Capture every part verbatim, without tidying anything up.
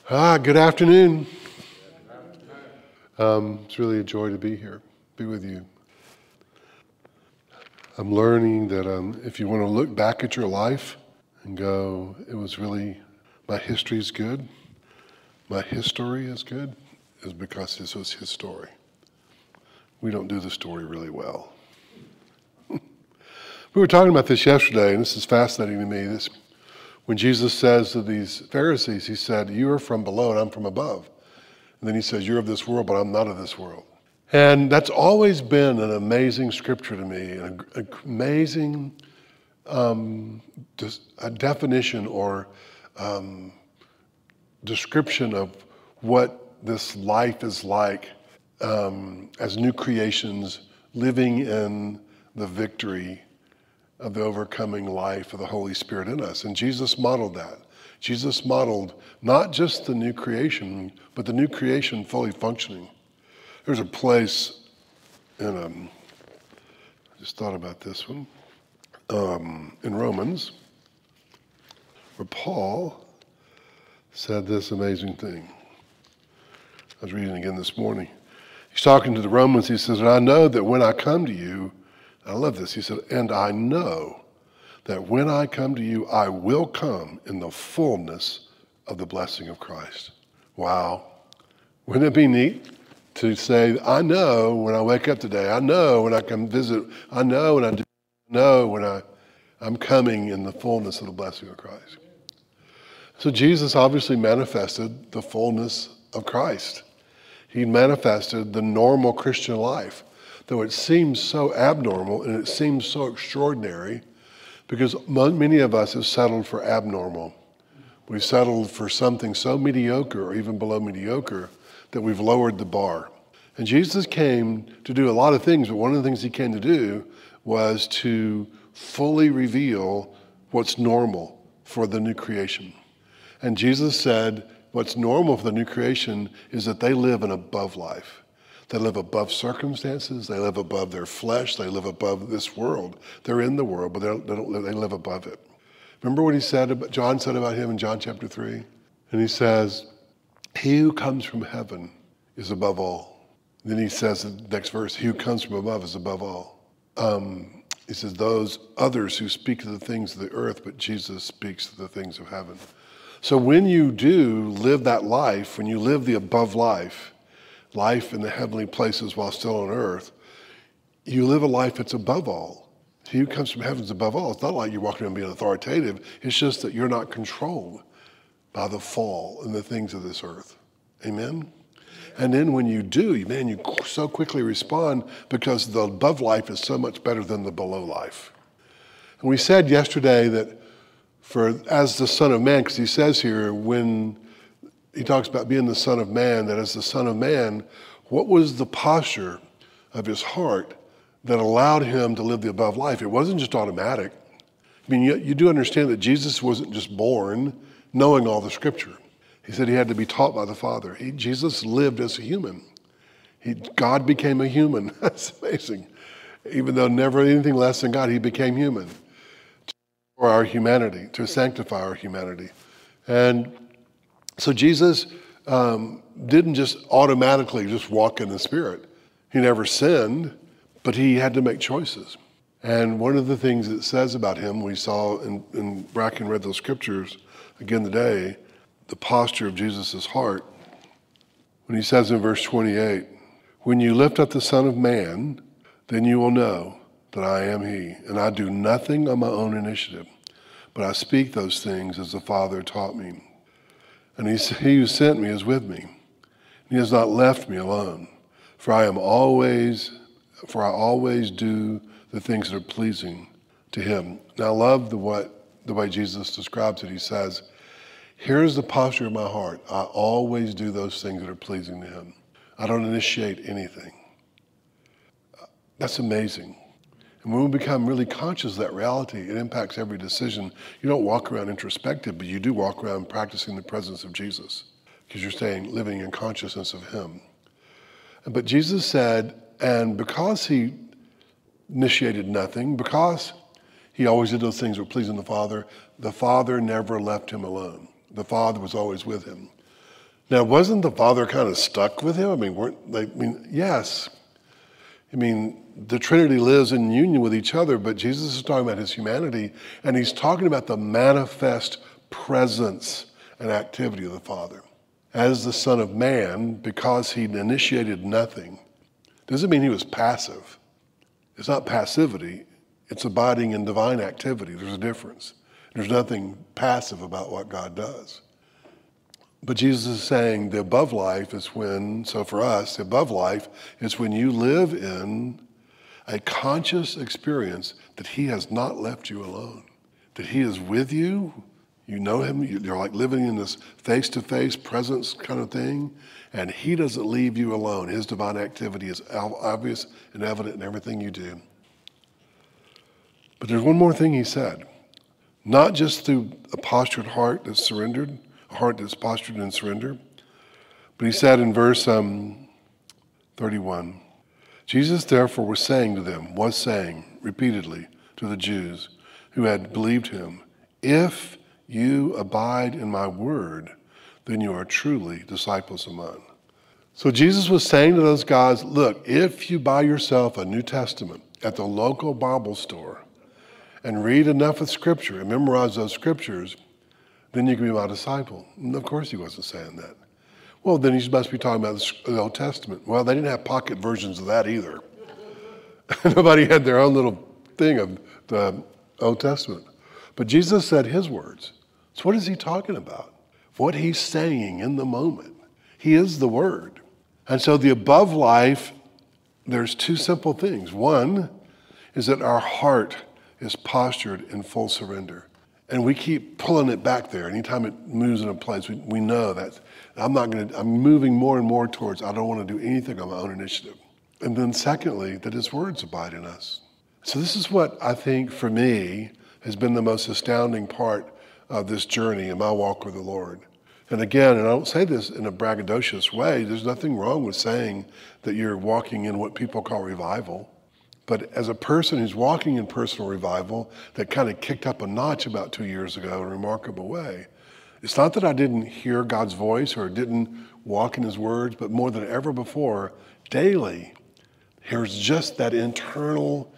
Ah, good afternoon. Um, it's really a joy to be here, be with you. I'm learning that um, if you want to look back at your life and go, it was really, my history is good, my history is good, is because this was his story. We don't do the story really well. We were talking about this yesterday, and this is fascinating to me. This, when Jesus says to these Pharisees, he said, you are from below and I'm from above. And then he says, you're of this world, but I'm not of this world. And that's always been an amazing scripture to me, an amazing um, a definition or um, description of what this life is like um, as new creations living in the victory of the overcoming life of the Holy Spirit in us. And Jesus modeled that. Jesus modeled not just the new creation, but the new creation fully functioning. There's a place in, um, I just thought about this one, um, in Romans, where Paul said this amazing thing. I was reading it again this morning. He's talking to the Romans. He says, and I know that when I come to you, I love this. He said, and I know that when I come to you, I will come in the fullness of the blessing of Christ. Wow. Wouldn't it be neat to say, I know when I wake up today, I know when I come visit, I know when I do, I know when I, I'm coming in the fullness of the blessing of Christ. So Jesus obviously manifested the fullness of Christ. He manifested the normal Christian life. Though it seems so abnormal and it seems so extraordinary, because many of us have settled for abnormal. We've settled for something so mediocre or even below mediocre that we've lowered the bar. And Jesus came to do a lot of things, but one of the things he came to do was to fully reveal what's normal for the new creation. And Jesus said what's normal for the new creation is that they live an above life. They live above circumstances. They live above their flesh. They live above this world. They're in the world, but they, don't, they, don't, they live above it. Remember what he said, about, John said about him in John chapter three? And he says, he who comes from heaven is above all. And then he says in the next verse, he who comes from above is above all. Um, he says, those others who speak of the things of the earth, but Jesus speaks of the things of heaven. So when you do live that life, when you live the above life, life in the heavenly places while still on earth, you live a life that's above all. He who comes from heaven is above all. It's not like you're walking around being authoritative. It's just that you're not controlled by the fall and the things of this earth. Amen? And then when you do, man, you so quickly respond because the above life is so much better than the below life. And we said yesterday that for as the Son of Man, because he says here, when he talks about being the Son of Man, that as the Son of Man, what was the posture of his heart that allowed him to live the above life? It wasn't just automatic. I mean, you, you do understand that Jesus wasn't just born knowing all the scripture. He said he had to be taught by the Father. He, Jesus lived as a human. He, God became a human. That's amazing. Even though never anything less than God, he became human for our humanity, to sanctify our humanity. And so Jesus um, didn't just automatically just walk in the Spirit. He never sinned, but he had to make choices. And one of the things it says about him, we saw in, in Bracken read those scriptures again today, the posture of Jesus' heart, when he says in verse twenty-eight, when you lift up the Son of Man, then you will know that I am he, and I do nothing on my own initiative, but I speak those things as the Father taught me. And he, he who sent me is with me. He has not left me alone, for I am always, for I always do the things that are pleasing to him. Now I love the what the way Jesus describes it. He says, here's the posture of my heart. I always do those things that are pleasing to him. I don't initiate anything. That's amazing. And when we become really conscious of that reality, it impacts every decision. You don't walk around introspective, but you do walk around practicing the presence of Jesus because you're staying, living in consciousness of him. But Jesus said, and because he initiated nothing, because he always did those things that were pleasing the Father, the Father never left him alone. The Father was always with him. Now, wasn't the Father kind of stuck with him? I mean, weren't they, I mean, yes. I mean, the Trinity lives in union with each other, but Jesus is talking about his humanity, and he's talking about the manifest presence and activity of the Father. As the Son of Man, because he initiated nothing, doesn't mean he was passive. It's not passivity, it's abiding in divine activity. There's a difference. There's nothing passive about what God does. But Jesus is saying the above life is when, so for us, the above life is when you live in a conscious experience that he has not left you alone, that he is with you. You know him, you're like living in this face-to-face presence kind of thing, and he doesn't leave you alone. His divine activity is obvious and evident in everything you do. But there's one more thing he said, not just through a postured heart that's surrendered, a heart that's postured and surrendered, but he said in verse um, thirty-one, Jesus therefore was saying to them, was saying repeatedly to the Jews who had believed him, if you abide in my word, then you are truly disciples of mine. So Jesus was saying to those guys, look, if you buy yourself a New Testament at the local Bible store and read enough of Scripture and memorize those Scriptures, then you can be my disciple. And of course he wasn't saying that. Well, then he must be talking about the Old Testament. Well, they didn't have pocket versions of that either. Nobody had their own little thing of the Old Testament. But Jesus said his words. So what is he talking about? What he's saying in the moment. He is the Word. And so the above life, there's two simple things. One is that our heart is postured in full surrender. And we keep pulling it back there. Anytime it moves in a place, we, we know that I'm not going to, I'm moving more and more towards, I don't want to do anything on my own initiative. And then secondly, that his words abide in us. So this is what I think for me has been the most astounding part of this journey in my walk with the Lord. And again, and I don't say this in a braggadocious way, there's nothing wrong with saying that you're walking in what people call revival. But as a person who's walking in personal revival that kind of kicked up a notch about two years ago in a remarkable way, it's not that I didn't hear God's voice or didn't walk in his words, but more than ever before, daily, there's just that internal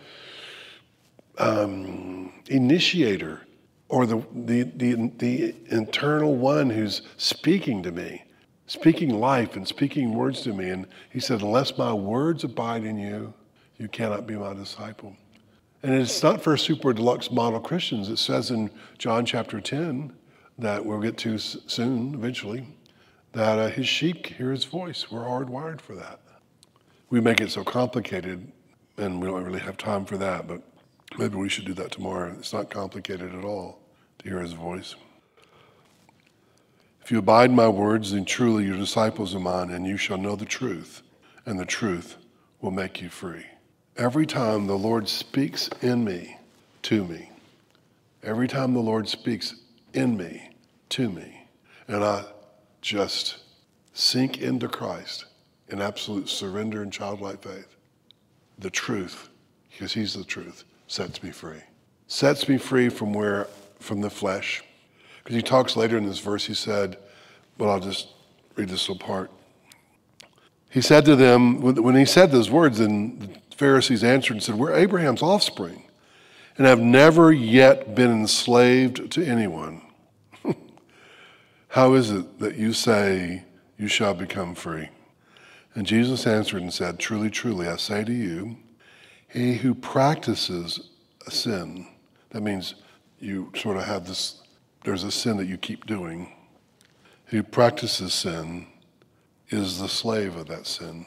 um, initiator or the, the, the, the internal one who's speaking to me, speaking life and speaking words to me. And he said, unless my words abide in you, you cannot be my disciple. And it's not for super deluxe model Christians. It says in John chapter ten, that we'll get to soon, eventually, that uh, his sheep hear his voice. We're hardwired for that. We make it so complicated, and we don't really have time for that, but maybe we should do that tomorrow. It's not complicated at all to hear his voice. If you abide in my words, then truly you're disciples of mine, and you shall know the truth, and the truth will make you free. Every time the Lord speaks in me, to me, every time the Lord speaks in me, to me, and I just sink into Christ in absolute surrender and childlike faith, the truth, because he's the truth, sets me free. Sets me free from where, from the flesh. Because he talks later in this verse, he said, well, I'll just read this little part. He said to them, when he said those words, then the Pharisees answered and said, we're Abraham's offspring and have never yet been enslaved to anyone. How is it that you say you shall become free? And Jesus answered and said, truly, truly, I say to you, he who practices a sin, that means you sort of have this, there's a sin that you keep doing. He who practices sin is the slave of that sin.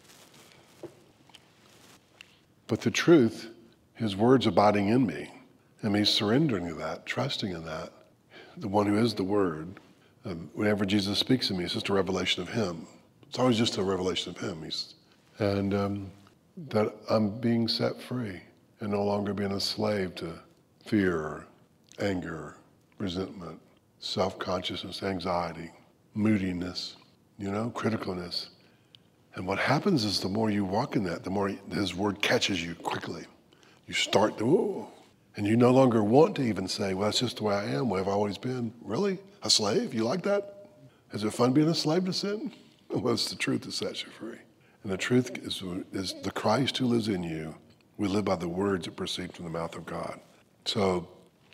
But the truth, his words abiding in me, and me surrendering to that, trusting in that, the one who is the word, uh, whenever Jesus speaks to me, it's just a revelation of him. It's always just a revelation of him. He's, and um, that I'm being set free and no longer being a slave to fear, anger, resentment, self-consciousness, anxiety, moodiness, you know, criticalness. And what happens is the more you walk in that, the more his word catches you quickly. You start to, whoa, and you no longer want to even say, well, that's just the way I am, where I've always been. Really? A slave? You like that? Is it fun being a slave to sin? Well, it's the truth that sets you free. And the truth is, is the Christ who lives in you. We live by the words that proceed from the mouth of God. So,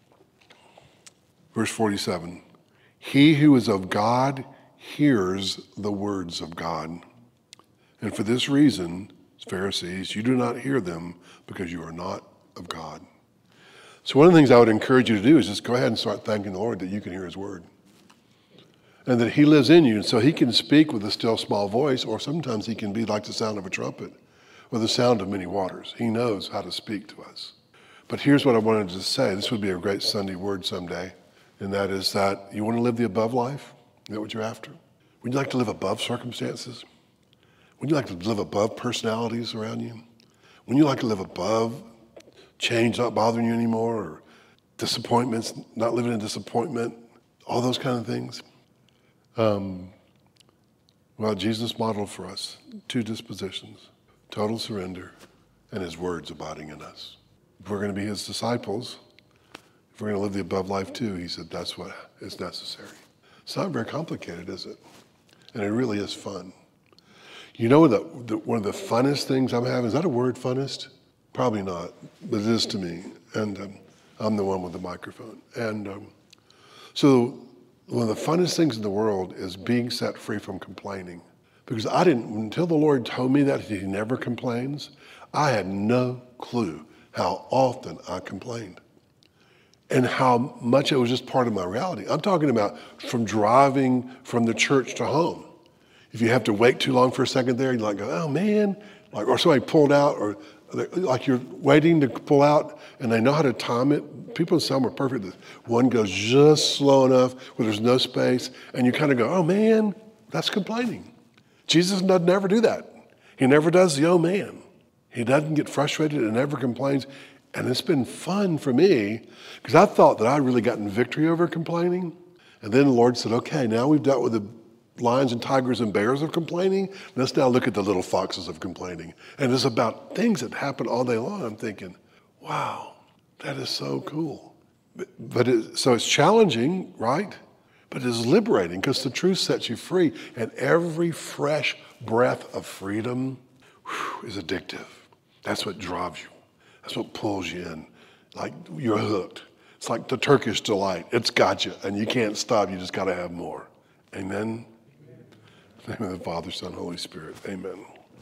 verse forty-seven, he who is of God hears the words of God. And for this reason, Pharisees, you do not hear them because you are not of God. So one of the things I would encourage you to do is just go ahead and start thanking the Lord that you can hear his word. And that he lives in you, and so he can speak with a still small voice, or sometimes he can be like the sound of a trumpet, or the sound of many waters. He knows how to speak to us. But here's what I wanted to say. This would be a great Sunday word someday, and that is that you want to live the above life? Is that what you're after? Would you like to live above circumstances? Would you like to live above personalities around you? Would you like to live above change not bothering you anymore, or disappointments, not living in disappointment, all those kind of things? Um, well, Jesus modeled for us two dispositions, total surrender and his words abiding in us. If we're going to be his disciples, if we're going to live the above life too, he said that's what is necessary. It's not very complicated, is it? And it really is fun. You know, the, the, one of the funnest things I'm having, is that a word, funnest? Probably not, but it is to me. And um, I'm the one with the microphone. And um, so one of the funnest things in the world is being set free from complaining. Because I didn't, until the Lord told me that he never complains, I had no clue how often I complained and how much it was just part of my reality. I'm talking about from driving from the church to home. If you have to wait too long for a second there, you're like, oh man, like, or somebody pulled out, or like you're waiting to pull out and they know how to time it. People in some are perfect. One goes just slow enough where there's no space, and you kind of go, oh man, that's complaining. Jesus doesn't never do that. He never does the oh man. He doesn't get frustrated and never complains. And it's been fun for me because I thought that I'd really gotten victory over complaining. And then the Lord said, okay, now we've dealt with the lions and tigers and bears of complaining. Let's now look at the little foxes of complaining. And it's about things that happen all day long. I'm thinking, wow, that is so cool. But, but it, so it's challenging, right? But it is liberating because the truth sets you free. And every fresh breath of freedom whew, is addictive. That's what drives you. That's what pulls you in. Like you're hooked. It's like the Turkish delight. It's got you and you can't stop. You just got to have more. Amen. In the name of the Father, Son, Holy Spirit. Amen.